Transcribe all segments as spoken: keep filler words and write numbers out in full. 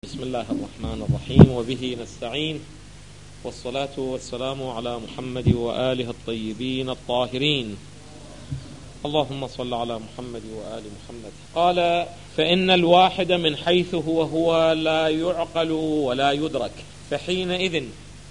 بسم الله الرحمن الرحيم وبه نستعين، والصلاة والسلام على محمد وآله الطيبين الطاهرين. اللهم صل على محمد وآل محمد. قال: فإن الواحد من حيث هو هو لا يعقل ولا يدرك، فحينئذ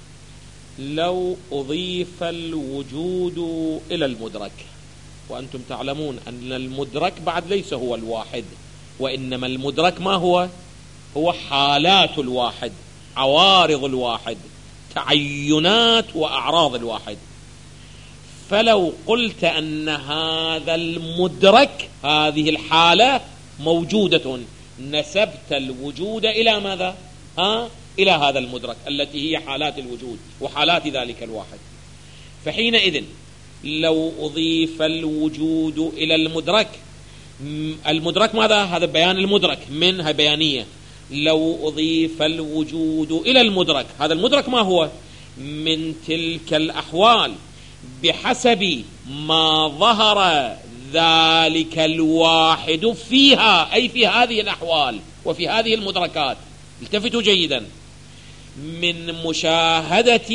لو أضيف الوجود إلى المدرك، وأنتم تعلمون أن المدرك بعد ليس هو الواحد، وإنما المدرك ما هو؟ هو حالات الواحد، عوارض الواحد، تعينات وأعراض الواحد. فلو قلت أن هذا المدرك، هذه الحالة موجودة، نسبت الوجود إلى ماذا؟ ها؟ إلى هذا المدرك التي هي حالات الوجود وحالات ذلك الواحد. فحينئذ لو أضيف الوجود إلى المدرك، المدرك ماذا؟ هذا بيان المدرك، منها بيانية. لو أضيف الوجود إلى المدرك، هذا المدرك ما هو؟ من تلك الأحوال بحسب ما ظهر ذلك الواحد فيها، أي في هذه الأحوال وفي هذه المدركات. التفتوا جيدا: من مشاهدة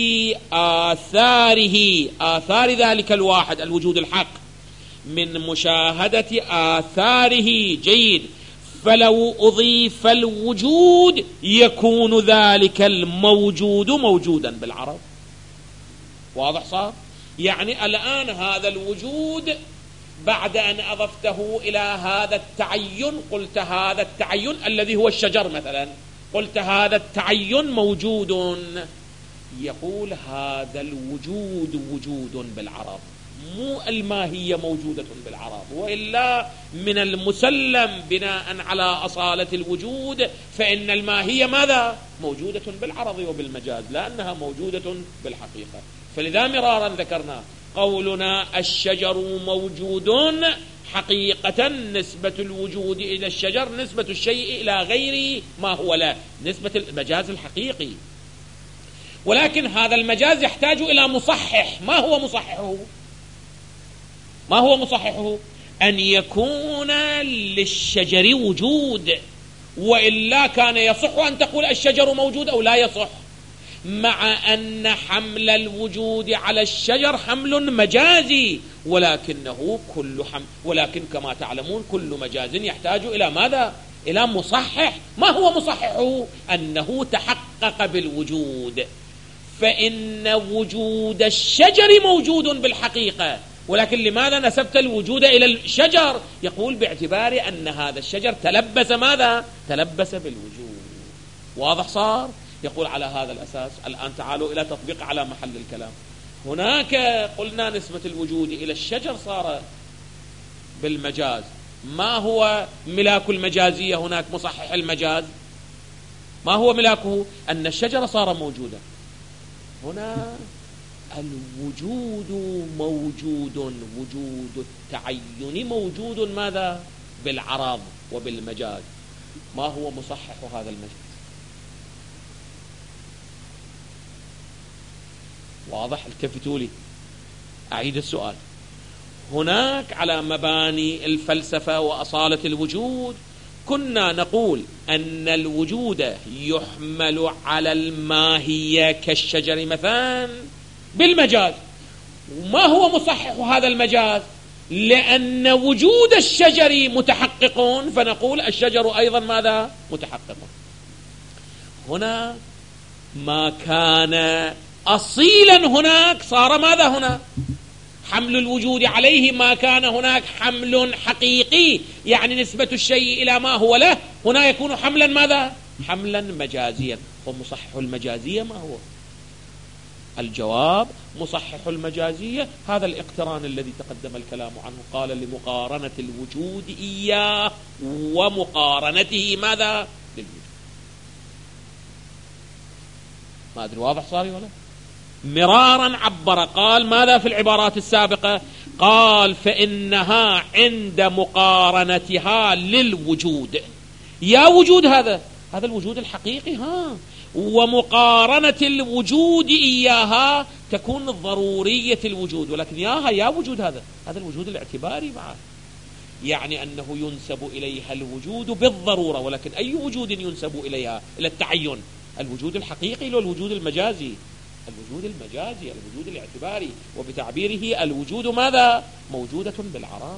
آثاره، آثار ذلك الواحد الوجود الحق، من مشاهدة آثاره. جيد. فلو أضيف الوجود يكون ذلك الموجود موجودا بالعرب. واضح صار؟ يعني الآن هذا الوجود بعد أن أضفته إلى هذا التعين، قلت هذا التعين الذي هو الشجر مثلا، قلت هذا التعين موجود، يقول هذا الوجود وجود بالعرب، مو الماهية موجودة بالعرب. وإلا من المسلم بناء على أصالة الوجود فإن الماهية ماذا؟ موجودة بالعرض وبالمجاز، لأنها موجودة بالحقيقة. فلذا مرارا ذكرنا قولنا الشجر موجود حقيقة، نسبة الوجود إلى الشجر نسبة الشيء إلى غير ما هو له، نسبة المجاز الحقيقي. ولكن هذا المجاز يحتاج إلى مصحح. ما هو مصححه؟ ما هو مصححه؟ أن يكون للشجر وجود، وإلا كان يصح أن تقول الشجر موجود أو لا يصح، مع أن حمل الوجود على الشجر حمل مجازي، ولكنه كل حمل، ولكن كما تعلمون كل مجاز يحتاج إلى ماذا؟ إلى مصحح. ما هو مصححه؟ أنه تحقق بالوجود. فإن وجود الشجر موجود بالحقيقة، ولكن لماذا نسبت الوجود إلى الشجر؟ يقول باعتبار أن هذا الشجر تلبس ماذا؟ تلبس بالوجود. واضح صار؟ يقول على هذا الأساس. الآن تعالوا إلى تطبيق على محل الكلام. هناك قلنا نسبة الوجود إلى الشجر صار بالمجاز. ما هو ملاك المجازية هناك؟ مصحح المجاز ما هو ملاكه؟ أن الشجر صار موجودا. هنا الوجود موجود، وجود التعين موجود ماذا؟ بالعرض وبالمجاز. ما هو مصحح هذا المجاز؟ واضح؟ التفتوا لي، أعيد السؤال. هناك على مباني الفلسفة وأصالة الوجود كنا نقول أن الوجود يحمل على الماهية كالشجر مثلا بالمجاز. وما هو مصحح هذا المجاز؟ لأن وجود الشجر متحقق، فنقول الشجر أيضا ماذا؟ متحقق. هنا ما كان أصيلا هناك صار ماذا هنا؟ حمل الوجود عليه. ما كان هناك حمل حقيقي، يعني نسبة الشيء إلى ما هو له، هنا يكون حملا ماذا؟ حملا مجازيا. ومصحح المجازية ما هو؟ الجواب: مصحح المجازية هذا الاقتران الذي تقدم الكلام عنه. قال: لمقارنة الوجود إياه ومقارنته ماذا؟ للوجود. ما أدري واضح صار ولا؟ مرارا عبر، قال ماذا في العبارات السابقة؟ قال: فإنها عند مقارنتها للوجود، يا وجود هذا هذا الوجود الحقيقي، ها، ومقارنة الوجود إياها تكون ضرورية الوجود، ولكن ياها يا وجود هذا هذا الوجود الاعتباري معه. يعني أنه ينسب إليها الوجود بالضرورة، ولكن أي وجود ينسب إليها؟ إلى التعين. الوجود الحقيقي لو الوجود المجازي؟ الوجود المجازي، الوجود الاعتباري، وبتعبيره الوجود ماذا؟ موجودة بالعراض.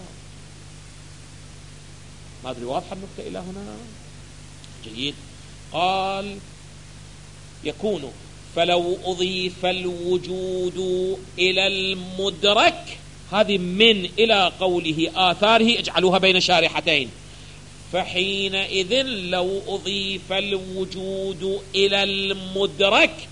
ما أدري واضحة النقطة إلى هنا؟ جيد. قال يكون فلو أضيف الوجود إلى المدرك، هذه من إلى قوله آثاره اجعلوها بين شارحتين، فحينئذ لو أضيف الوجود إلى المدرك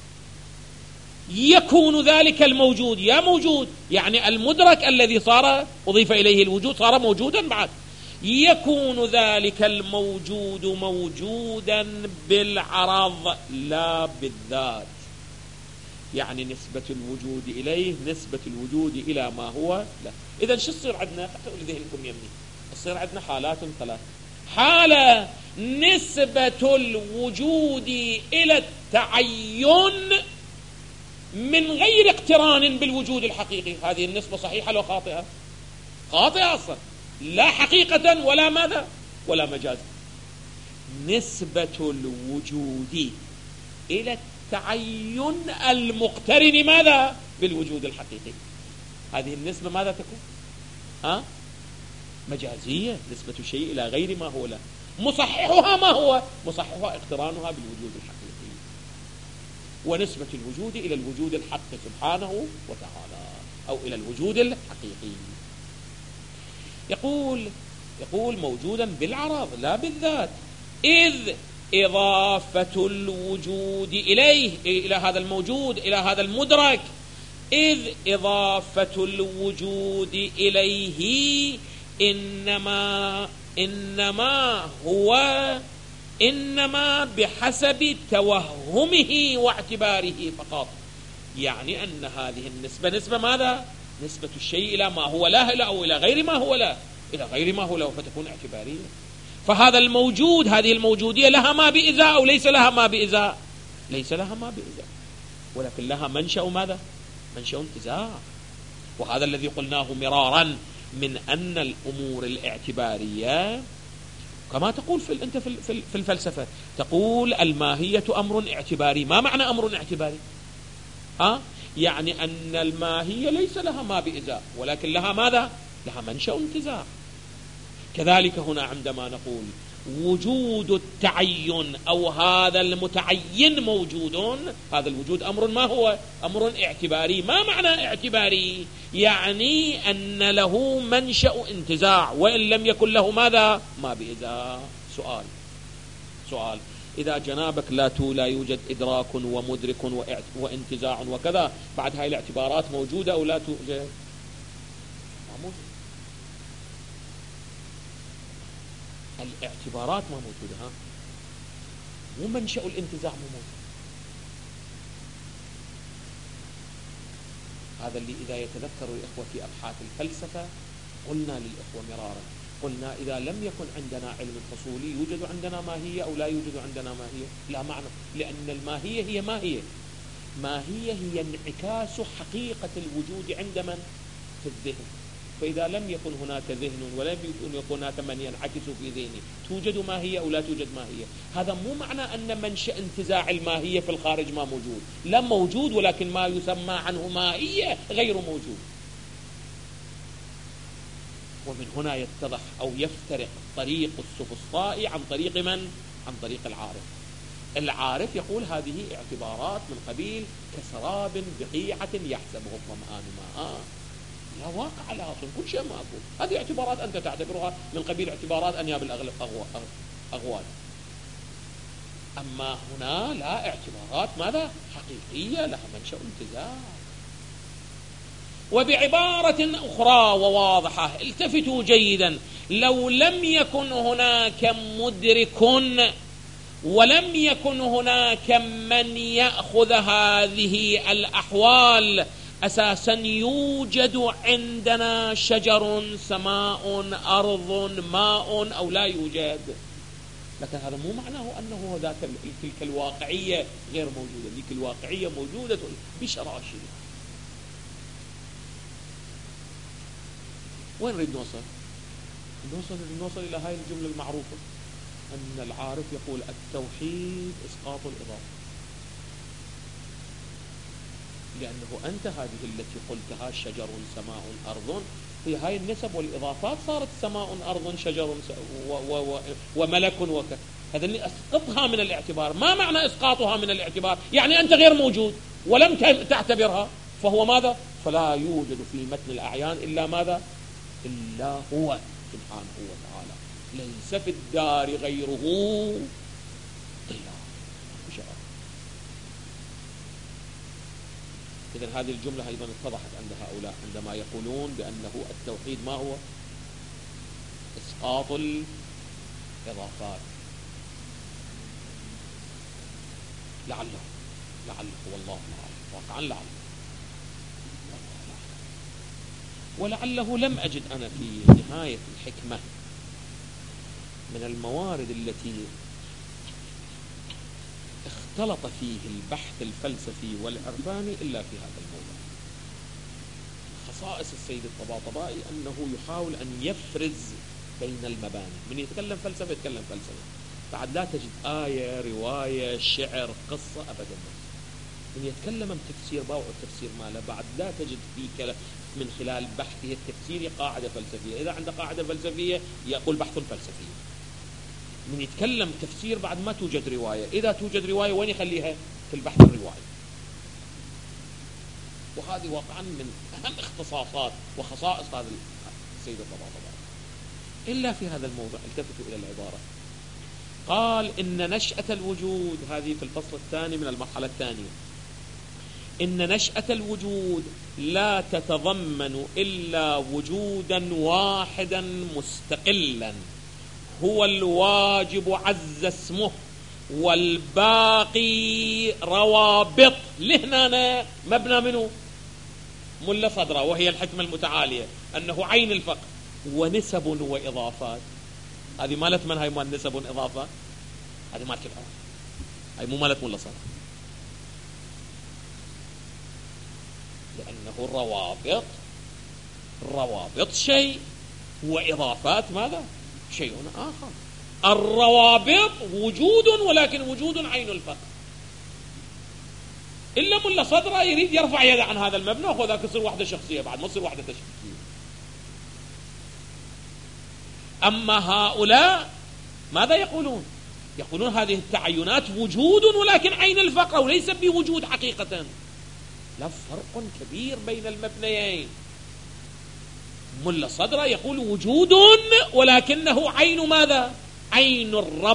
يكون ذلك الموجود يا موجود، يعني المدرك الذي صار أضيف إليه الوجود صار موجودا بعد، يكون ذلك الموجود موجودا بالعرض لا بالذات. يعني نسبة الوجود إليه نسبة الوجود إلى ما هو لا. إذن شو يصير عندنا؟ حتى لذهنكم يمني يصير عندنا حالات ثلاث. حالة نسبة الوجود إلى التعين من غير اقتران بالوجود الحقيقي، هذه النسبة صحيحة لو خاطئة؟ خاطئة أصلا، لا حقيقة ولا ماذا ولا مجاز. نسبة الوجود إلى التعين المقترن ماذا بالوجود الحقيقي، هذه النسبة ماذا تكون؟ ها؟ مجازية، نسبة الشيء إلى غير ما هو له. مصححها ما هو؟ مصححها اقترانها بالوجود الحقيقي، ونسبة الوجود إلى الوجود الحق سبحانه وتعالى، أو إلى الوجود الحقيقي. يقول يقول موجودا بالعرض لا بالذات، إذ إضافة الوجود إليه، إلى هذا الموجود، إلى هذا المدرك، إذ إضافة الوجود إليه إنما إنما هو إنما بحسب توهمه واعتباره فقط. يعني أن هذه النسبة نسبة ماذا؟ نسبة الشيء إلى ما هو له أو إلى غير ما هو له، إلى غير ما هو له، فتكون اعتبارية. فهذا الموجود، هذه الموجودية لها ما بإزاء أو ليس لها ما بإزاء؟ ليس لها ما بإزاء، ولكن لها منشأ ماذا؟ منشأ انتزاع. وهذا الذي قلناه مرارا من أن الأمور الاعتبارية كما تقول في أنت في الفلسفة، تقول الماهية أمر اعتباري. ما معنى أمر اعتباري؟ ها؟ يعني أن الماهية ليس لها ما بإزاء، ولكن لها ماذا؟ لها منشأ انتزاع. كذلك هنا عندما نقول وجود التعين أو هذا المتعين موجود، هذا الوجود أمر ما هو؟ أمر اعتباري. ما معنى اعتباري؟ يعني أن له منشأ انتزاع، وإن لم يكن له ماذا؟ ما بإذا. سؤال سؤال إذا جنابك لا تو لا يوجد إدراك ومدرك وانتزاع وكذا، بعد هاي الاعتبارات موجودة أو لا توجد؟ موجودة. الاعتبارات ما موجودة، ها؟ مو منشأ الانتزاع مو موجود. هذا اللي إذا يتذكر الإخوة في أبحاث الفلسفة قلنا للإخوة مرارا، قلنا إذا لم يكن عندنا علم فصولي يوجد عندنا ماهية أو لا يوجد عندنا ماهية؟ لا معنى، لأن الماهية هي ماهية ماهية هي انعكاس حقيقة الوجود عند من؟ في الذهن. فإذا لم يكن هناك ذهن ولم يكن هناك من ينعكس في ذهني، توجد ماهية أو لا توجد ماهية؟ هذا مو معنى أن منشأ انتزاع الماهية في الخارج ما موجود، لا موجود، ولكن ما يسمى عنه ماهية غير موجود. ومن هنا يتضح أو يفترق طريق السفسطائي عن طريق من؟ عن طريق العارف. العارف يقول هذه اعتبارات من قبيل كسراب بقيعة يحسبه الظمآن ماء، لا واقع لها أصلا، كل شيء ما أقول هذه اعتبارات أنت تعتبرها من قبيل اعتبارات أنياب الأغلب أغوال. أما هنا لا، اعتبارات ماذا؟ حقيقية لها منشأ انتزاع. وبعبارة أخرى وواضحة، التفتوا جيدا، لو لم يكن هناك مدرك ولم يكن هناك من يأخذ هذه الأحوال، أساسا يوجد عندنا شجر، سماء، أرض، ماء، أو لا يوجد. لكن هذا مو معناه أنه ذاك تلك الواقعية غير موجودة، ذيك الواقعية موجودة بشراشر. وين نريد نوصل؟ نوصل نوصل إلى هاي الجملة المعروفة أن العارف يقول التوحيد إسقاط الإضافة، لأنه أنت هذه التي قلتها شجر سماء أرض، هي هاي النسب والإضافات صارت سماء أرض شجر و و و وملك وكذا، هذا اللي أسقطها من الاعتبار. ما معنى إسقاطها من الاعتبار؟ يعني أنت غير موجود ولم تعتبرها، فهو ماذا؟ فلا يوجد في متن الأعيان إلا ماذا؟ إلا هو سبحانه وتعالى، ليس في الدار غيره إلا شاء. إذن هذه الجملة أيضا اتضحت عند هؤلاء عندما يقولون بأنه التوحيد ما هو؟ إسقاط الإضافات. لعله لعله والله أعلم، واقعا لعله ولعله لم أجد أنا في نهاية الحكمة من الموارد التي اختلط فيه البحث الفلسفي والعرفاني إلا في هذا الموضوع. خصائص السيد الطباطبائي أنه يحاول أن يفرز بين المباني، من يتكلم فلسفة يتكلم فلسفة، بعد لا تجد آية رواية شعر قصة أبدا. من يتكلم عن تفسير باوع التفسير ماله، بعد لا تجد في كلام من خلال بحثه التفسيري قاعدة فلسفية، إذا عنده قاعدة فلسفية يقول بحث فلسفي. من يتكلم تفسير بعد ما توجد رواية، إذا توجد رواية وين يخليها؟ في البحث الروائي. وهذه واقعا من أهم اختصاصات وخصائص هذا السيد الطباطبائي. إلا في هذا الموضوع التفتوا إلى العبارة، قال إن نشأة الوجود، هذه في الفصل الثاني من المرحلة الثانية، إن نشأة الوجود لا تتضمن إلا وجودا واحدا مستقلا هو الواجب عز اسمه، والباقي روابط. لهنا مبنى منه ملا صدره، وهي الحكمة المتعالية أنه عين الفقه ونسب وإضافات. هذه مالت من؟ هاي مال نسب وإضافات، هذه مالت العرب، هاي مو مالت ملا صدره، لأنه الروابط الروابط شيء وإضافات ماذا؟ شيء آخر. الروابط وجود، ولكن وجود عين الفقه. إلا ملا صدره يريد يرفع يده عن هذا المبنى وذاك يصير وحدة شخصية، بعد ما يصير وحدة تشكيكية. أما هؤلاء ماذا يقولون؟ يقولون هذه التعينات وجود ولكن عين الفقه، وليس بوجود حقيقة. لا، فرق كبير بين المبنيين. ملا صدره يقول وجود ولكنه عين ماذا؟ عين الرب.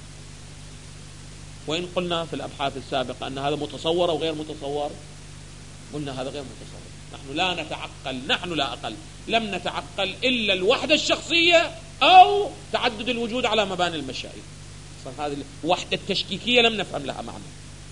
وإن قلنا في الأبحاث السابقة أن هذا متصور أو غير متصور، قلنا هذا غير متصور. نحن لا نتعقل، نحن لا أقل لم نتعقل إلا الوحدة الشخصية أو تعدد الوجود على مباني المشايخ. هذه الوحدة التشكيكية لم نفهم لها معنى،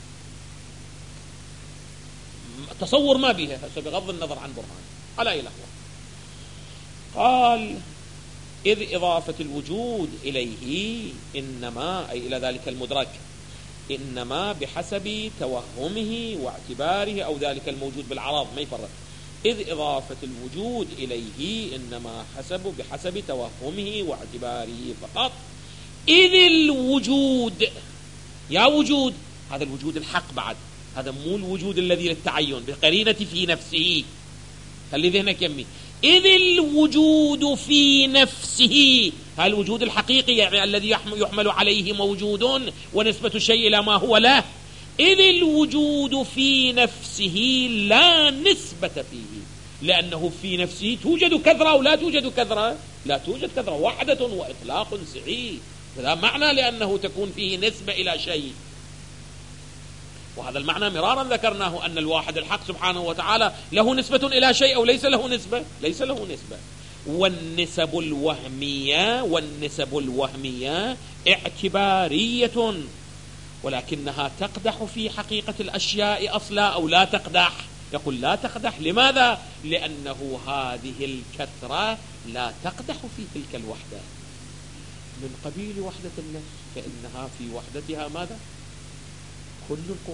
تصور ما بها بغض النظر عن برهان على أي لحظة. قال إذ إضافة الوجود إليه إنما، أي إلى ذلك المدرك، إنما بحسب توهمه واعتباره أو ذلك الموجود بالعرض، ما يفرق. إذ إضافة الوجود إليه إنما حسب بحسب توهمه واعتباره فقط. إذ الوجود، يا وجود، هذا الوجود الحق بعد، هذا مو الوجود الذي للتعين بقرينة في نفسه، خلي ذهنك يمي. إذ الوجود في نفسه، هذا الوجود الحقيقي يعني الذي يحمل عليه موجود ونسبة الشيء إلى ما هو له. إذ الوجود في نفسه لا نسبة فيه، لأنه في نفسه توجد كثرة ولا توجد كثرة، لا توجد كثرة، وحدة وإطلاق سعي، هذا معنى لأنه تكون فيه نسبة إلى شيء. وهذا المعنى مرارا ذكرناه أن الواحد الحق سبحانه وتعالى له نسبة إلى شيء أو ليس له نسبة، ليس له نسبة. والنسب الوهمية والنسب الوهمية اعتبارية، ولكنها تقدح في حقيقة الأشياء أصلا أو لا تقدح. يقول لا تقدح، لماذا؟ لأنه هذه الكثرة لا تقدح في تلك الوحدة، من قبيل وحدة النفس، فإنها في وحدتها ماذا؟ كل القوة.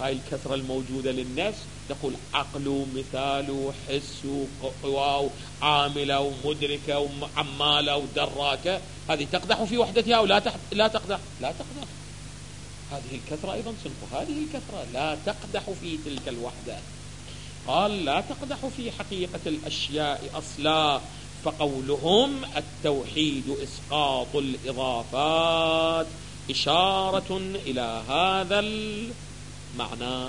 هاي الكثرة الموجودة للنفس تقول عقل مثال حس قوى عاملة ومدركة وعمالة ودراكة، هذه تقدح في وحدتها أو لا لا تقدح؟ لا تقدح. هذه الكثرة أيضا صنف هذه الكثرة لا تقدح في تلك الوحدة. قال لا تقدح في حقيقة الأشياء أصلا، فقولهم التوحيد إسقاط الإضافات إشارة إلى هذا المعنى.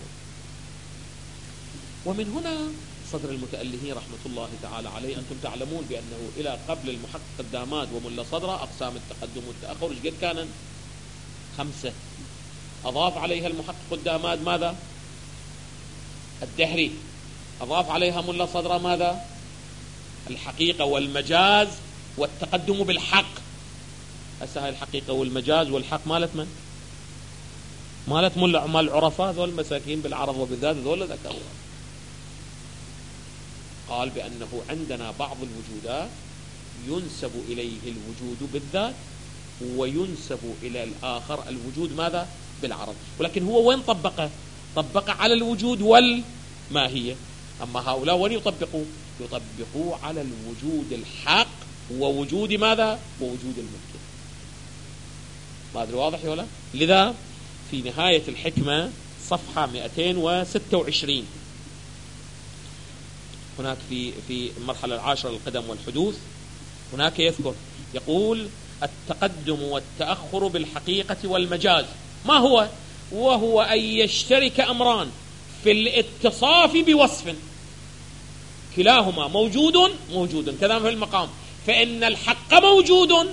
ومن هنا صدر المتألهين رحمة الله تعالى عليه، أنتم تعلمون بأنه إلى قبل المحقق الداماد وملا صدرة أقسام التقدم والتأخر ايش قد كانت؟ خمسة. أضاف عليها المحقق الداماد ماذا؟ الدهري. أضاف عليها ملا صدرة ماذا؟ الحقيقة والمجاز والتقدم بالحق. هسه هاي الحقيقة والمجاز والحق مالت من؟ مالت ملا مال العرفاء ذول المساكين بالعرض وبالذات ذول ذكروا. قال بأنه عندنا بعض الوجودات ينسب إليه الوجود بالذات وينسب إلى الآخر الوجود ماذا؟ بالعرض، ولكن هو وين طبقه؟ طبق على الوجود والماهية. أما هؤلاء وين يطبقوا؟ يطبقوا على الوجود الحق ووجود ماذا؟ ووجود الممكن. ما أدري واضح ولا؟ لذا في نهاية الحكمة صفحة مئتين وستة وعشرين هناك في في المرحلة العاشرة للقدم والحدوث، هناك يذكر يقول التقدم والتأخر بالحقيقة والمجاز ما هو؟ وهو أن يشترك أمران في الاتصاف بوصف كلاهما موجود موجود كذا في المقام، فإن الحق موجود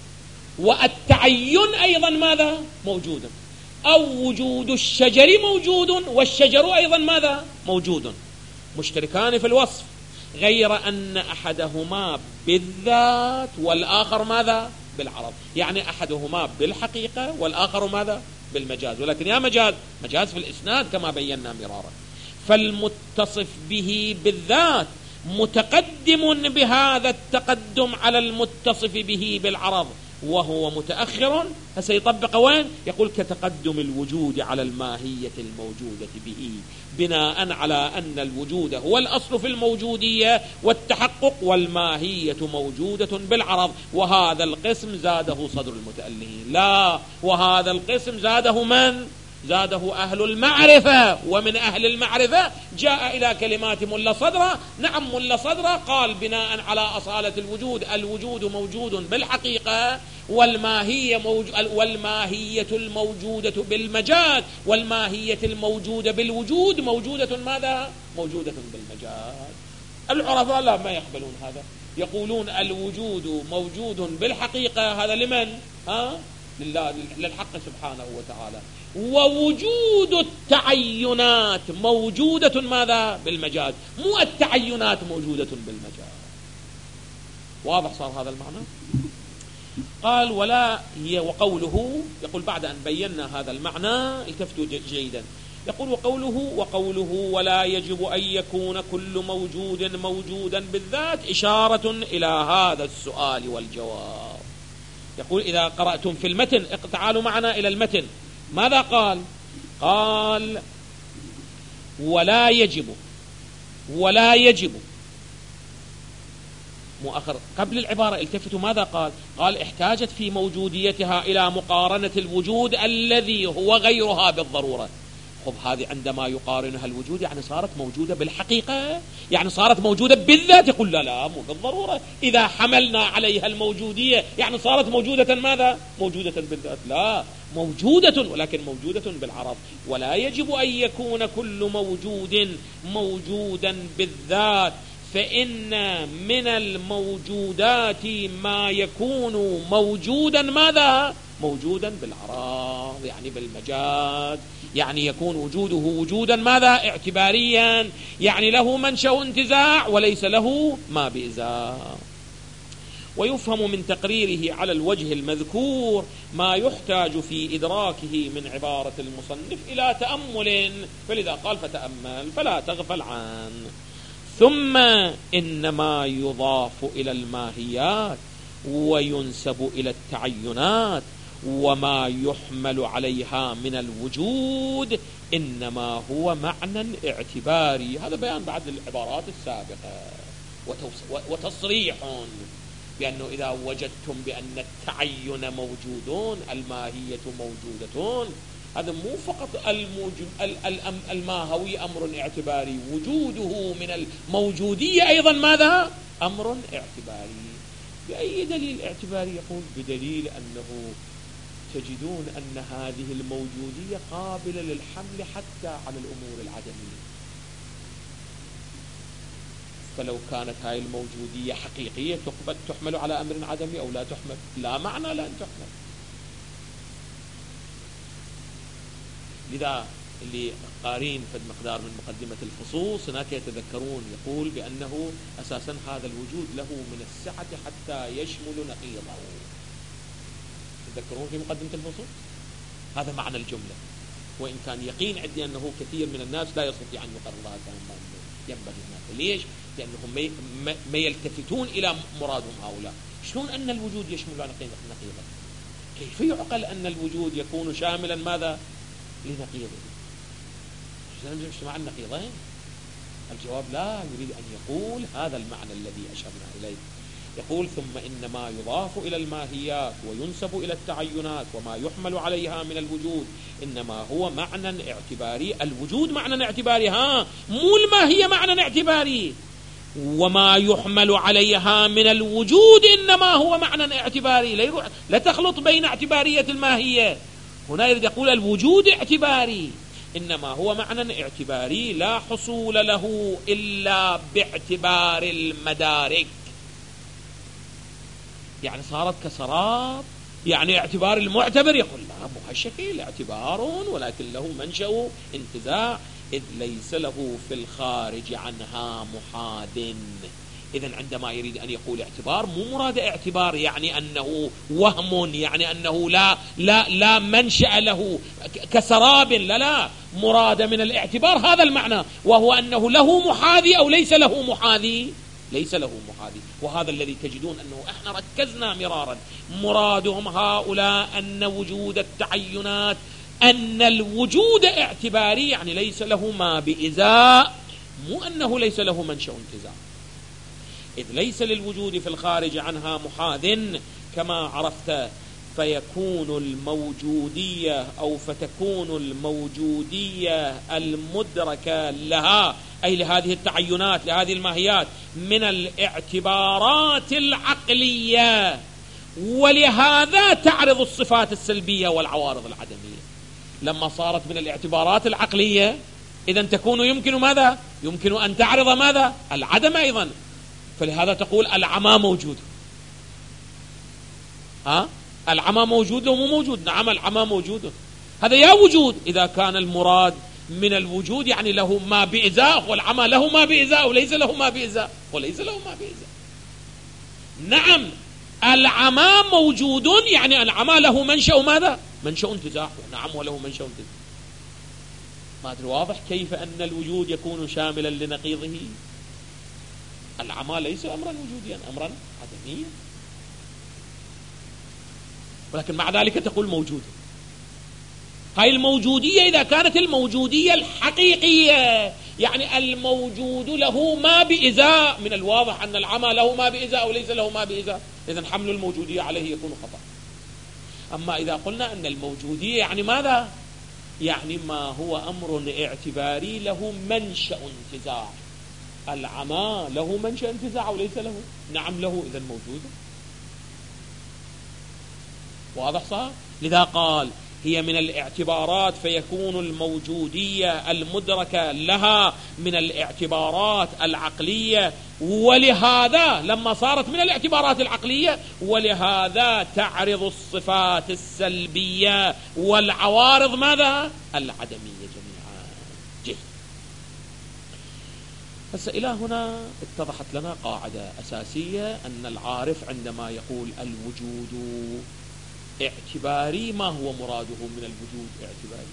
والتعين أيضا ماذا؟ موجود، أو وجود الشجر موجود والشجر أيضا ماذا؟ موجود، مشتركان في الوصف، غير أن أحدهما بالذات والآخر ماذا؟ بالعرض. يعني أحدهما بالحقيقة والآخر ماذا؟ بالمجاز. ولكن يا مجاز مجاز في الإسناد كما بينا مرارا. فالمتصف به بالذات متقدم بهذا التقدم على المتصف به بالعرض، وهو متأخر. فسيطبق وين؟ يقول كتقدم الوجود على الماهية الموجودة به، بناء على أن الوجود هو الأصل في الموجودية والتحقق، والماهية موجودة بالعرض. وهذا القسم زاده صدر المتألهين لا، وهذا القسم زاده من؟ زاده أهل المعرفة. ومن أهل المعرفة جاء إلى كلمات ملا صدرة. نعم ملا صدرة قال بناء على أصالة الوجود الوجود موجود بالحقيقة، والماهية, موجو والماهية الموجودة بالمجاز، والماهية الموجودة بالوجود موجودة ماذا؟ موجودة بالمجاز. العرفاء لا، ما يقبلون هذا، يقولون الوجود موجود بالحقيقة. هذا لمن؟ ها؟ لله، للحق سبحانه وتعالى. ووجود التعينات موجودة ماذا؟ بالمجاز، مو التعينات موجودة بالمجاز. واضح صار هذا المعنى؟ قال ولا هي. وقوله يقول بعد أن بينا هذا المعنى التفتوا جيدا، يقول وقوله وقوله ولا يجب أن يكون كل موجود موجودا بالذات إشارة إلى هذا السؤال والجواب. يقول إذا قرأتم في المتن، تعالوا معنا إلى المتن، ماذا قال؟ قال ولا يجب ولا يجب مؤخر قبل العبارة التفتوا ماذا قال؟ قال احتاجت في موجوديتها إلى مقارنة الوجود الذي هو غيرها بالضرورة. خب هذه عندما يقارنها الوجود يعني صارت موجودة بالحقيقة، يعني صارت موجودة بالذات. يقول لا لا مو بالضرورة، إذا حملنا عليها الموجودية يعني صارت موجودة ماذا؟ موجودة بالذات. لا، موجودة ولكن موجودة بالعرض. ولا يجب أن يكون كل موجود موجودا بالذات، فإن من الموجودات ما يكون موجودا ماذا؟ موجودا بالعرض، يعني بالمجاز، يعني يكون وجوده وجودا ماذا؟ اعتباريا، يعني له منشأ انتزاع وليس له ما بإزاء. ويفهم من تقريره على الوجه المذكور ما يحتاج في إدراكه من عبارة المصنف إلى تأمل، فلذا قال فتأمل فلا تغفل عنه. ثم إنما يضاف إلى الماهيات وينسب إلى التعينات وما يحمل عليها من الوجود إنما هو معنى اعتباري. هذا بيان بعد العبارات السابقة، وتصريح بأنه إذا وجدتم بأن التعين موجودون الماهية موجودة، هذا مو فقط الماهوي أمر اعتباري، وجوده من الموجودية أيضا ماذا؟ أمر اعتباري. بأي دليل اعتباري؟ يقول بدليل أنه تجدون أن هذه الموجودية قابلة للحمل حتى على الأمور العدمية. فلو كانت هاي الموجودية حقيقية تحمل على أمر عدمي أو لا تحمل؟ لا معنى لأن تحمل. لذا اللي قارين في المقدار من مقدمة الفصوص هناك يتذكرون يقول بأنه أساسا هذا الوجود له من السعة حتى يشمل نقيضه. تذكرون في مقدمة الفصوص هذا معنى الجملة، وإن كان يقين عندي أنه كثير من الناس لا يستطيع أن يقررها كما ينبغي هناك. ليش؟ لأنهم ما يلتفتون إلى مرادهم هؤلاء. شلون أن الوجود يشمل نقيضه؟ كيف يعقل أن الوجود يكون شاملا ماذا؟ لنقيضه. اجتماع النقيضين؟ الجواب لا، يريد أن يقول هذا المعنى الذي أشرنا إليه. يقول ثم إن ما يضاف إلى الماهيات وينسب إلى التعينات وما يحمل عليها من الوجود إنما هو معنى اعتباري. الوجود معنى اعتباري، ها مو الماهية معنى اعتباري. وما يحمل عليها من الوجود إنما هو معنى اعتباري. لا تخلط بين اعتبارية الماهية. هنا يريد يقول الوجود اعتباري، إنما هو معنى اعتباري لا حصول له إلا باعتبار المدارك. يعني صارت كسراب، يعني اعتبار المعتبر. يقول لا، مو هالشكل، اعتبار ولكن له منشأ انتزاع، إذ ليس له في الخارج عنها محاذ. إذن عندما يريد أن يقول اعتبار مو مراد اعتبار يعني أنه وهم، يعني أنه لا لا لا منشأ له كسراب، لا لا، مراد من الاعتبار هذا المعنى، وهو أنه له محاذي أو ليس له محاذي. ليس له محاذي. وهذا الذي تجدون أنه احنا ركزنا مرارا، مرادهم هؤلاء أن وجود التعينات، أن الوجود اعتباري يعني ليس له ما بإزاء، مو أنه ليس له منشأ انتزاع. إذ ليس للوجود في الخارج عنها محاذ كما عرفت، فيكون الموجودية أو فتكون الموجودية المدركة لها، أي لهذه التعينات لهذه الماهيات، من الاعتبارات العقلية، ولهذا تعرض الصفات السلبية والعوارض العدمية. لما صارت من الاعتبارات العقلية إذن تكون يمكن ماذا؟ يمكن أن تعرض ماذا؟ العدم أيضا. فلهذا تقول العمى موجود. ها؟ العمى موجود ومو موجود؟ نعم العمى موجود. هذا يا وجود إذا كان المراد من الوجود يعني له ما بإزاء، والعمى له ما بإزاء وليس له ما بإزاء، وليس له ما بإزاء. نعم العمى موجود يعني العمى له منشأ ماذا؟ منشأ انتزاع. نعم وله منشأ انتزاع. ما أدري واضح كيف أن الوجود يكون شاملا لنقيضه. العمى ليس أمرا وجوديا، أمرا عدميا، ولكن مع ذلك تقول موجود. هاي الموجودية إذا كانت الموجودية الحقيقية، يعني الموجود له ما بإزاء، من الواضح أن العمى له ما بإزاء وليس له ما بإزاء، إذن حمل الموجودية عليه يكون خطأ. أما إذا قلنا أن الموجودية يعني ماذا؟ يعني ما هو أمر اعتباري له منشأ انتزاع. العمى له منشأ انتزاع وليس له؟ نعم له، إذن موجود. واضح صار؟ لذا قال هي من الاعتبارات، فيكون الموجودية المدركة لها من الاعتبارات العقلية، ولهذا لما صارت من الاعتبارات العقلية ولهذا تعرض الصفات السلبية والعوارض ماذا؟ العدمية جميعا. جيد. بس إلى هنا اتضحت لنا قاعدة أساسية، أن العارف عندما يقول الوجود اعتباري ما هو مراده من الوجود اعتباري.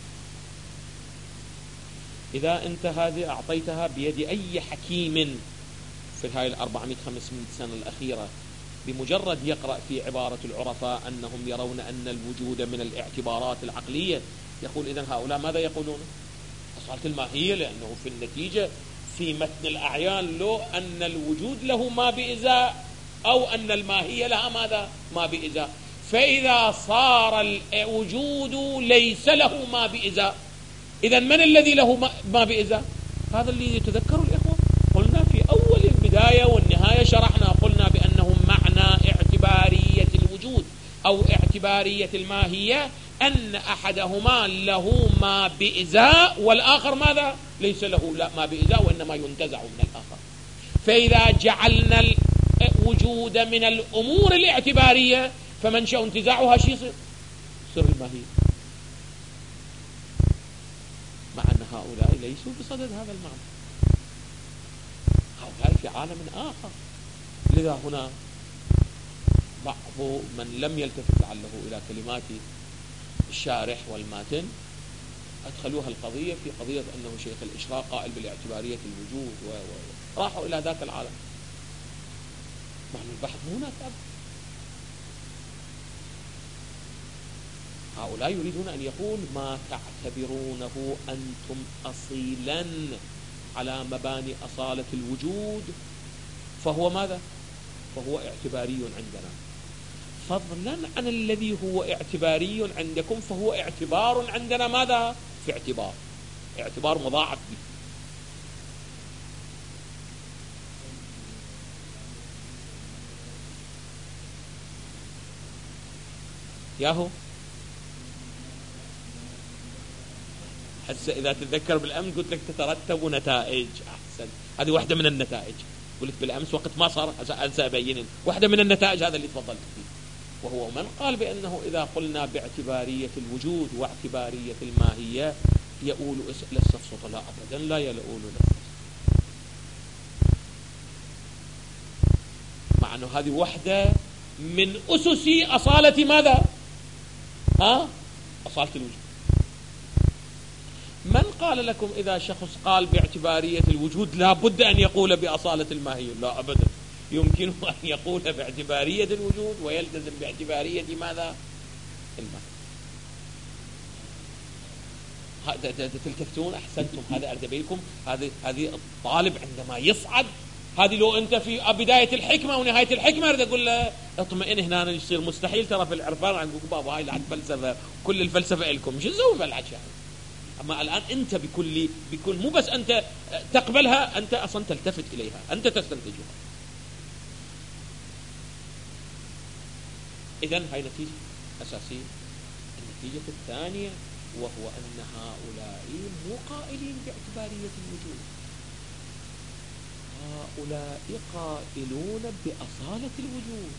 إذا أنت هذه أعطيتها بيد أي حكيم في هاي الأربعمائة خمسمائة سنة الأخيرة بمجرد يقرأ في عبارة العرفاء أنهم يرون أن الوجود من الاعتبارات العقلية، يقول إذن هؤلاء ماذا يقولون؟ أصالة الماهية، لأنه في النتيجة في متن الأعيان لو أن الوجود له ما بإزاء أو أن الماهية لها ماذا؟ ما بإزاء. فإذا صار الوجود ليس له ما بإزاء، إذن من الذي له ما بإزاء؟ هذا اللي يتذكر الإخوة. قلنا في أول البداية والنهاية شرحنا، قلنا بأنه معنى اعتبارية الوجود أو اعتبارية الماهية أن أحدهما له ما بإزاء والآخر ماذا؟ ليس له لا ما بإزاء وإنما ينتزع من الآخر. فإذا جعلنا الوجود من الأمور الاعتبارية فمنشأ انتزاعها شيء يصير سر الماهية، مع أن هؤلاء ليسوا بصدد هذا المعنى، هؤلاء في عالم آخر. لذا هنا بعض من لم يلتفت لعله إلى كلمات الشارح والماتن أدخلوها القضية في قضية أنه شيخ الإشراق قائل بالاعتبارية الوجود وراحوا إلى ذاك العالم. معنى البحث مو هناك. هؤلاء يريدون أن يقول ما تعتبرونه أنتم أصيلا على مباني أصالة الوجود فهو ماذا؟ فهو اعتباري عندنا، فضلا عن الذي هو اعتباري عندكم فهو اعتبار عندنا ماذا؟ في اعتبار، اعتبار مضاعف به. ياهو هسه إذا تتذكر بالأمس قلت لك تترتب نتائج. أحسن، هذه واحدة من النتائج. قلت بالأمس وقت ما صار أنسى أبين واحدة من النتائج هذا اللي تفضلت فيه، وهو من قال بأنه إذا قلنا باعتبارية الوجود واعتبارية الماهية يؤول إلى السفسطة. لا أبدا، لا يؤول إلى السفسطة، مع أنه هذه واحدة من أسس أصالة ماذا؟ ها؟ أصالة الوجود. من قال لكم إذا شخص قال باعتبارية الوجود لا بد أن يقول بأصالة الماهية؟ لا أبدا، يمكن أن يقول باعتبارية الوجود ويلتزم باعتبارية ماذا؟ الماهية. تلتفتون؟ أحسنتم، هذا أردبيلكم. هذه هذه الطالب عندما يصعد، هذه لو أنت في بداية الحكمة ونهاية الحكمة أريد أقول له اطمئن هنا يصير مستحيل، ترى في العرفان عندكم بابا هاي لعب فلسفة، كل الفلسفة لكم شو تسوي بالعشاء. أما الآن أنت بكل بكل مو بس أنت تقبلها، أنت أصلا تلتفت إليها، أنت تستنتجها. إذن هاي نتيجة أساسية. النتيجة الثانية وهو أن هؤلاء مو قائلين باعتبارية الوجود، هؤلاء قائلون بأصالة الوجود،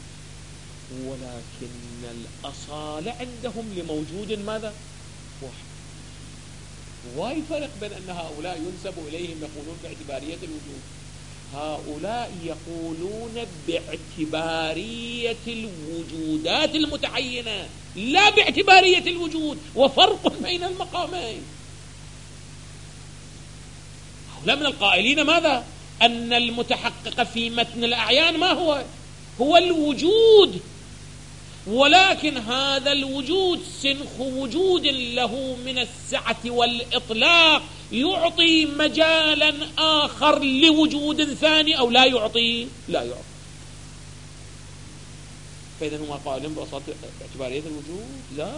ولكن الأصالة عندهم لموجود ماذا؟ واحد. وايد فرق بين أن هؤلاء ينسب إليهم يقولون باعتبارية الوجود، هؤلاء يقولون باعتبارية الوجودات المتعينة لا باعتبارية الوجود، وفرق بين المقامين. هؤلاء من القائلين ماذا؟ أن المتحقق في متن الأعيان ما هو؟ هو الوجود، ولكن هذا الوجود سنخ وجود له من السعة والإطلاق يعطي مجالا آخر لوجود ثاني أو لا يعطي؟ لا يعطي. فإذا هم قائلين بأصالة باعتبارية الوجود؟ لا.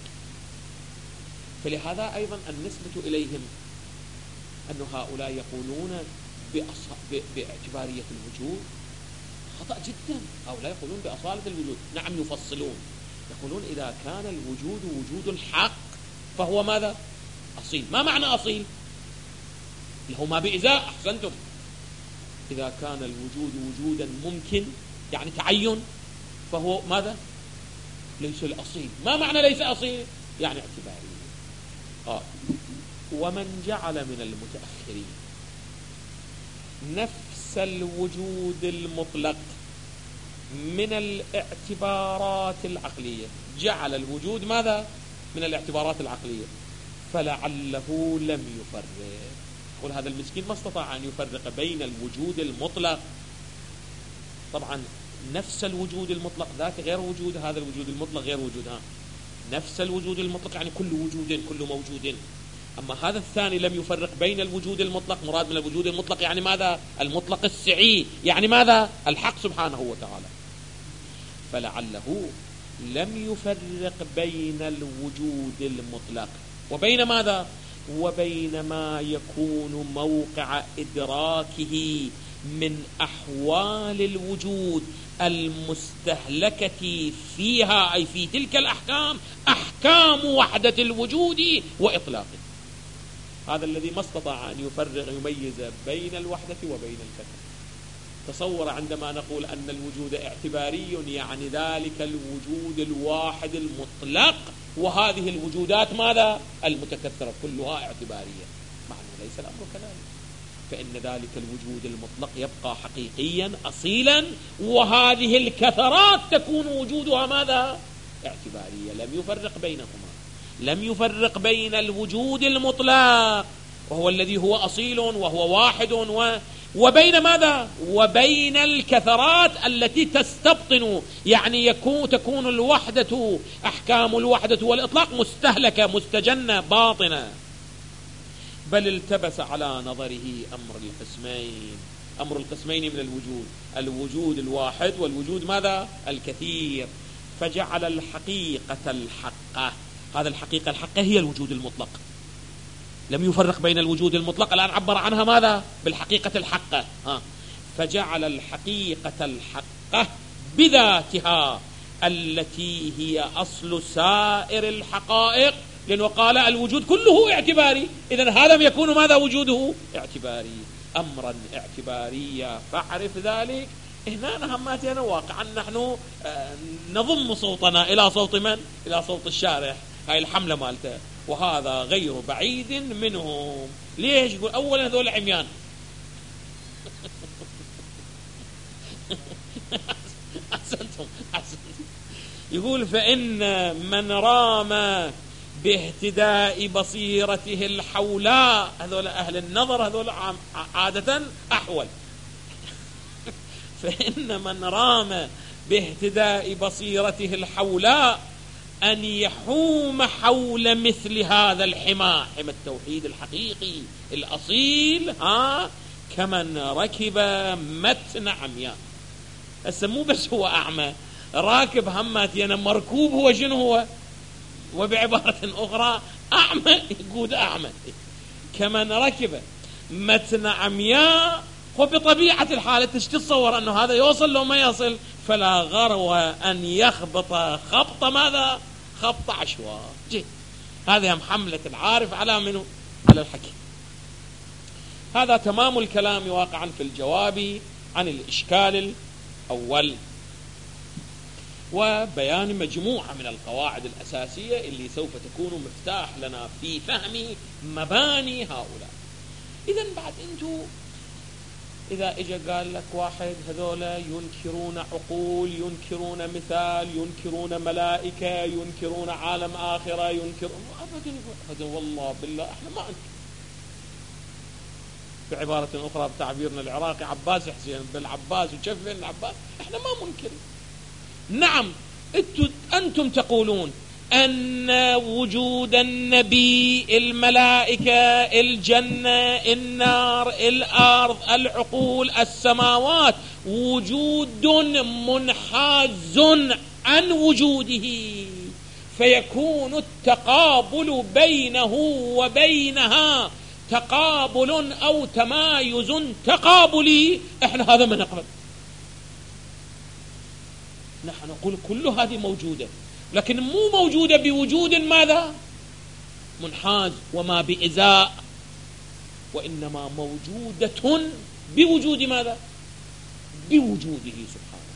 فلهذا أيضا النسبة إليهم أن هؤلاء يقولون باعتبارية الوجود خطأ جدا. هؤلاء يقولون بأصالة الوجود، نعم يفصلون، يقولون إذا كان الوجود وجود الحق فهو ماذا؟ أصيل. ما معنى أصيل؟ له ما بإزاء. أحسنتم. إذا كان الوجود وجودا ممكن يعني تعين فهو ماذا؟ ليس الأصيل. ما معنى ليس أصيل؟ يعني اعتباري. آه. ومن جعل من المتأخرين نفس الوجود المطلق من الاعتبارات العقلية، جعل الوجود ماذا؟ من الاعتبارات العقلية، فلعله لم يفرق. يقول هذا المسكين ما استطاع أن يفرق بين الوجود المطلق. طبعا نفس الوجود المطلق ذاك غير وجود هذا الوجود المطلق غير وجود ها. نفس الوجود المطلق يعني كل وجود كل موجود. أما هذا الثاني لم يفرق بين الوجود المطلق، مراد من الوجود المطلق يعني ماذا؟ المطلق السعي، يعني ماذا؟ الحق سبحانه وتعالى. فلعله لم يفرق بين الوجود المطلق وبين ماذا؟ وبين ما يكون موقع إدراكه من أحوال الوجود المستهلكة فيها، أي في تلك الأحكام، أحكام وحدة الوجود وإطلاقه. هذا الذي ما استطاع أن يفرق يميز بين الوحدة وبين الكثرة. تصور عندما نقول أن الوجود اعتباري يعني ذلك الوجود الواحد المطلق، وهذه الوجودات ماذا؟ المتكثرة كلها اعتبارية. معنى ليس الأمر كذلك، فإن ذلك الوجود المطلق يبقى حقيقيا أصيلا، وهذه الكثرات تكون وجودها ماذا؟ اعتبارية. لم يفرق بينهما، لم يفرق بين الوجود المطلق وهو الذي هو أصيل وهو واحد و وبين ماذا؟ وبين الكثرات التي تستبطن، يعني يكون تكون الوحدة، أحكام الوحدة والإطلاق مستهلكة مستجنة باطنة. بل التبس على نظره أمر القسمين، أمر القسمين من الوجود، الوجود الواحد والوجود ماذا؟ الكثير. فجعل الحقيقة الحقة، هذا الحقيقة الحقة هي الوجود المطلق. لم يفرق بين الوجود المطلق، الآن عبر عنها ماذا؟ بالحقيقة الحقة. ها. فجعل الحقيقة الحقة بذاتها التي هي أصل سائر الحقائق، لأنه قال الوجود كله اعتباري، إذن هذا يكون ماذا؟ وجوده اعتباري، أمرا اعتباريا فاعرف ذلك. هنا هماتنا واقعا نحن نضم صوتنا إلى صوت من؟ إلى صوت الشارح، هاي الحملة مالته، وهذا غير بعيد منهم. ليش؟ يقول أولا هذول عميان أحسنتم أحسنتم. يقول فإن من رام باهتداء بصيرته الحولاء، هذول أهل النظر، هذول عادة أحول فإن من رام باهتداء بصيرته الحولاء أن يحوم حول مثل هذا الحمى، حمى التوحيد الحقيقي الأصيل، ها، كمن ركب متن عمياء. هسه مو بس هو أعمى، راكب هماتينا مركوب، هو شنو هو؟ وبعبارة أخرى أعمى يقود أعمى. كمن ركب متن عمياء، وبطبيعة الحال تتصور أنه هذا يوصل لو ما يصل، فلا غرو أن يخبط خبط ماذا؟ خبط عشواء. هذه هم حملة العارف على منه؟ على الحكيم. هذا تمام الكلام واقعا في الجواب عن الإشكال الأول، وبيان مجموعة من القواعد الأساسية اللي سوف تكون مفتاح لنا في فهم مباني هؤلاء. إذن بعد أنتو إذا إجا قال لك واحد هذولا ينكرون عقول، ينكرون مثال، ينكرون ملائكة، ينكرون عالم آخرة، ينكرون أبدا، هذا والله بالله إحنا ما ننكر. بعبارة أخرى بتعبيرنا العراقي عباس حسين بالعباس وشفين العباس، إحنا ما منكر. نعم أنتم تقولون أن وجود النبي، الملائكة، الجنة، النار، الأرض، العقول، السماوات وجود منحاز عن وجوده، فيكون التقابل بينه وبينها تقابل أو تمايز تقابلي. احنا هذا ما نقبل. نحن نقول كل هذه موجودة، لكن مو موجودة بوجود ماذا؟ منحاز وما بإزاء، وإنما موجودة بوجود ماذا؟ بوجوده سبحانه.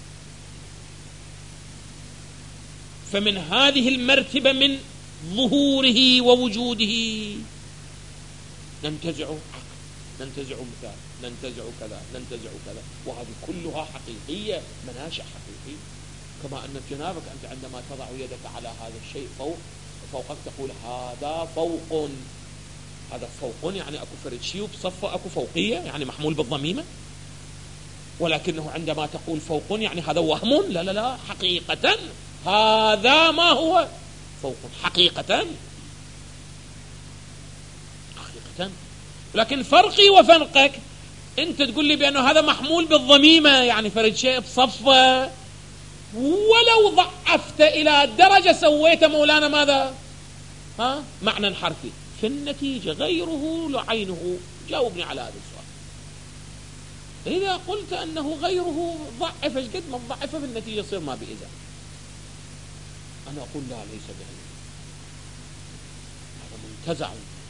فمن هذه المرتبة من ظهوره ووجوده ننتزع عقل، ننتزع مثال، ننتزع كذا، ننتزع كذا، وهذه كلها حقيقية، مناشئ حقيقية. كما أن جنابك أنت عندما تضع يدك على هذا الشيء فوق فوقك تقول هذا فوق، هذا فوق يعني أكو فرد شيء بصفة أكو فوقية، يعني محمول بالضميمة. ولكنه عندما تقول فوق يعني هذا وهم، لا لا لا، حقيقة هذا ما هو فوق، حقيقة حقيقة. لكن فرقي وفرقك، أنت تقول لي بأنه هذا محمول بالضميمة، يعني فرد شيء بصفة، ولو ضعفت إلى درجة سويت مولانا ماذا؟ ها؟ معنى حرفي في النتيجة غيره لعينه. جاوبني على هذا السؤال. إذا قلت أنه غيره ضعف، ايش قد ما ضعفه في النتيجة يصير ما بإذن. أنا أقول لا، ليس بعلم، هذا منتزع.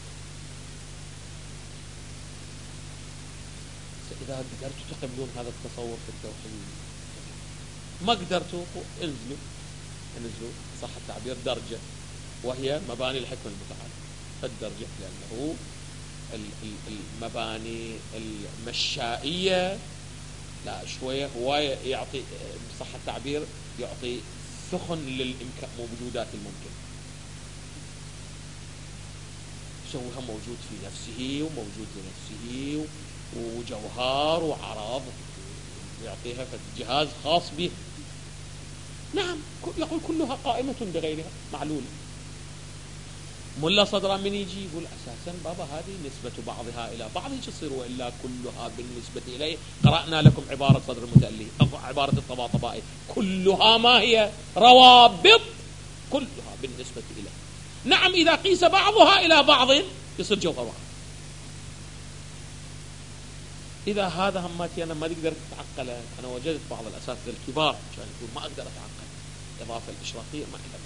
إذا قدرتوا تقبلون هذا التصور في التوحيد، ما قدرتوا انزلوا انزلوا صح التعبير درجة، وهي مباني الحكمة المتعالية. الدرجة لأنه المباني المشائية لا شوية هواية يعطي بصح التعبير يعطي سخن للموجودات الممكن، يسويها موجود في نفسه وموجود لنفسه وجوهر وعراض، يعطيها في جهاز خاص به. نعم، يقول كلها قائمة بغيرها معلولة. ملا صدرا من يجي يقول أساسا بابا هذه نسبة بعضها إلى بعض يصير، وإلا كلها بالنسبة إليه. قرأنا لكم عبارة صدر المتألي، عبارة الطباطبائي، كلها ما هي روابط، كلها بالنسبة إليه. نعم، إذا قيس بعضها إلى بعض يصير جوهر واحد. إذا هذا هماتي أنا ما تقدر تتعقله. أنا وجدت بعض الأساتذة الكبار كان يقول ما أقدر أتعقل إضافة الإشراقية، ما أقدر.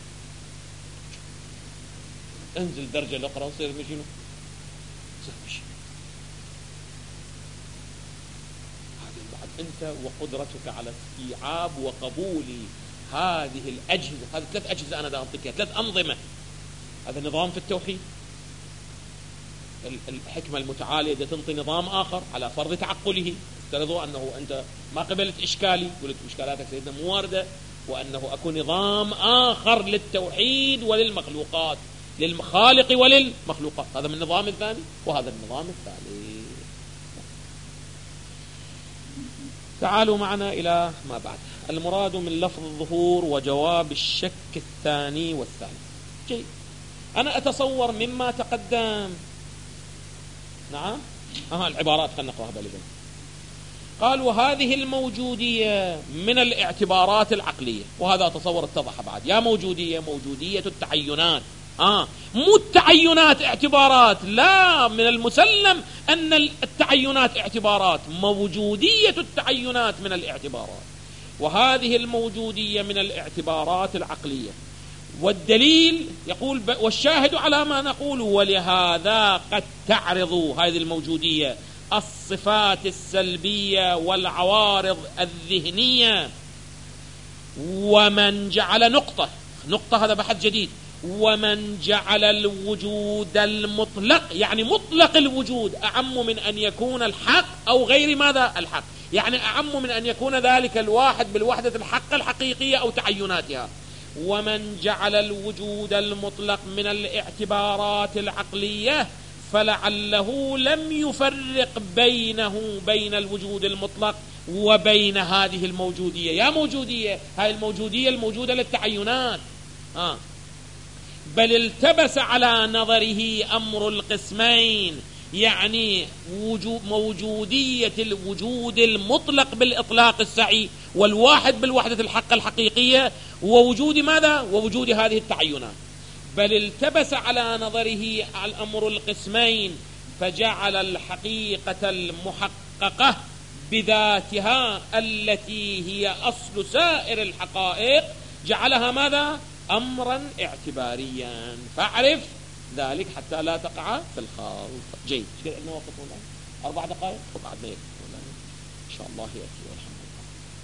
انزل درجة الأخرى وصير مشينه صير مشي. هذه بعد أنت وقدرتك على استيعاب وقبول هذه الأجهزة. هذه ثلاث أجهزة أنا دا أعطيك، ثلاث أنظمة. هذا نظام في التوحيد. الحكمة المتعالية دا تنطي نظام آخر على فرض تعقله. افترضوا أنه أنت ما قبلت إشكالي، قلت إشكالاتك سيدنا مو واردة، وأنه أكون نظام آخر للتوحيد وللمخلوقات، للخالق وللمخلوقات. هذا من النظام الثاني وهذا النظام الثالث. تعالوا معنا إلى ما بعد. المراد من لفظ الظهور وجواب الشك الثاني والثالث. جيد. أنا أتصور مما تقدم. نعم. أها العبارات خلنا نقرأها بالإذن. قال وهذه الموجودية من الاعتبارات العقلية، وهذا أتصور اتضح بعد. يا موجودية موجودية التعينات، آه مو التعينات اعتبارات، لا، من المسلم أن التعينات اعتبارات، موجودية التعينات من الاعتبارات. وهذه الموجودية من الاعتبارات العقلية. والدليل يقول والشاهد على ما نقول ولهذا قد تعرض هذه الموجودية الصفات السلبية والعوارض الذهنية. ومن جعل نقطة نقطة هذا بحث جديد. ومن جعل الوجود المطلق، يعني مطلق الوجود، أعم من أن يكون الحق أو غير ماذا الحق، يعني أعم من أن يكون ذلك الواحد بالوحدة الحق الحقيقية أو تعيناتها. ومن جعل الوجود المطلق من الاعتبارات العقلية فلعله لم يفرق بينه بين الوجود المطلق وبين هذه الموجودية. يا موجودية، هاي الموجودية الموجودة للتعينات، آه. بل التبس على نظره أمر القسمين، يعني وجود موجودية الوجود المطلق بالإطلاق السعي والواحد بالوحدة الحق الحقيقية، ووجود ماذا؟ ووجود هذه التعينات. بل التبس على نظره الأمر القسمين فجعل الحقيقة المحققة بذاتها التي هي أصل سائر الحقائق جعلها ماذا؟ أمرا اعتباريا. فاعرف ذلك حتى لا تقع في الخلط. جيد. عندنا وقت أربع دقائق وبعدنا إن شاء الله يأتي والحمد لله.